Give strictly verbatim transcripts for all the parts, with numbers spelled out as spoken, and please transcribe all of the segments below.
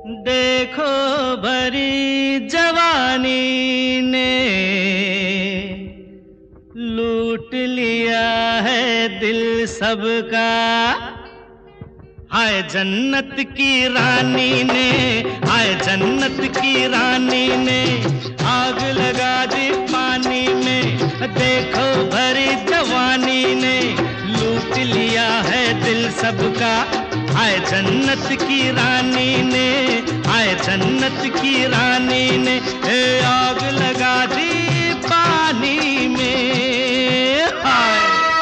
देखो भरी जवानी ने लूट लिया है दिल सबका। हाय जन्नत की रानी ने, हाय जन्नत की रानी ने आग लगा दी पानी में। देखो भरी जवानी ने लूट लिया है दिल सबका। हाय जन्नत की रानी ने, हाय जन्नत की रानी ने ए आग लगा दी पानी में। हाय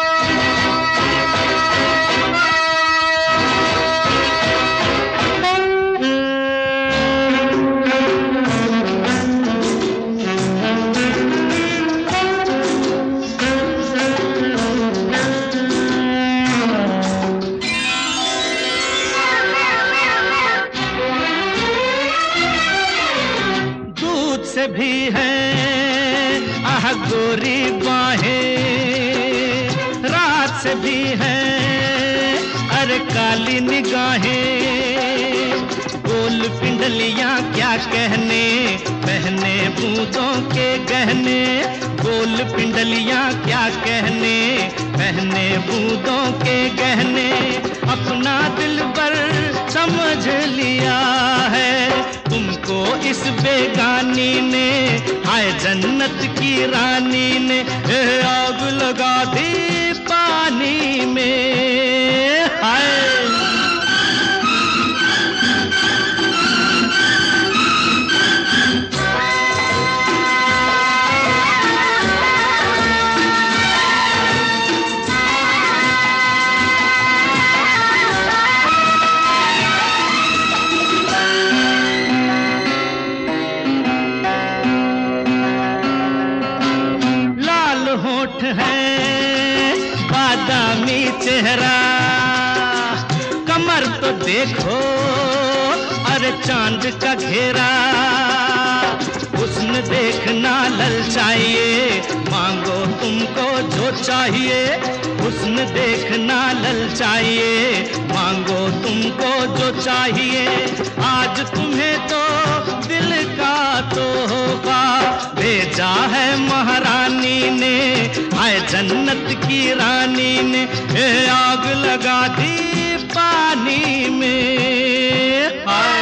से भी है आह गोरी बाहें, रात से भी है अरे काली निगाहें। गोल पिंडलियां क्या कहने, पहने बूंदों के गहने। गोल पिंडलियां क्या कहने, पहने बूंदों के गहने। अपना दिलबर समझ लिया है तुमको इस बेगानी ने। हाय जन्नत की रानी ने आग लगा दी पानी में। हाय होठ है बादामी चेहरा, कमर तो देखो अरे चांद का घेरा। हुस्न देखना ललचाइए, मांगो तुमको जो चाहिए। हुस्न देखना ललचाइए, मांगो तुमको जो चाहिए। आज तुम्हें तो दिल का तोहफा भेजा है महारानी ने। हाय जन्नत की रानी ने ए आग लगा दी पानी में। हाय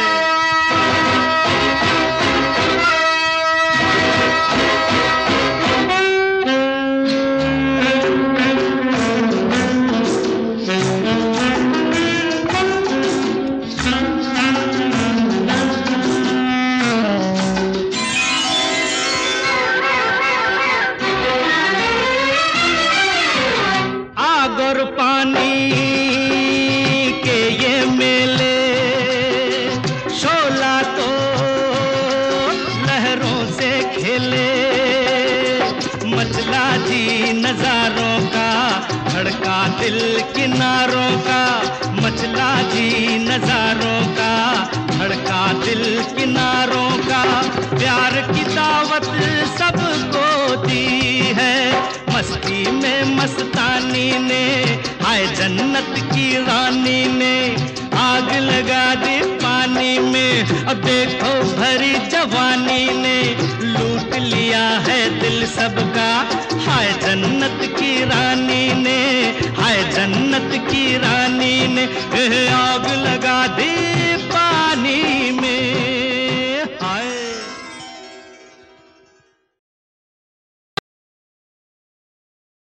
और पानी के ये मेले, शोला तो लहरों से खेले। मचला जी नजारों का, धड़का दिल किनारों का। मचला जी नजारों का, धड़का दिल किनारों का। प्यार की दावत सबको दी है मस्ती में मस्तानी ने। हाय जन्नत की रानी ने आग लगा दी पानी में। अब देखो भरी जवानी ने लूट लिया है दिल सबका। हाय जन्नत की रानी ने, हाय जन्नत की रानी ने आग लगा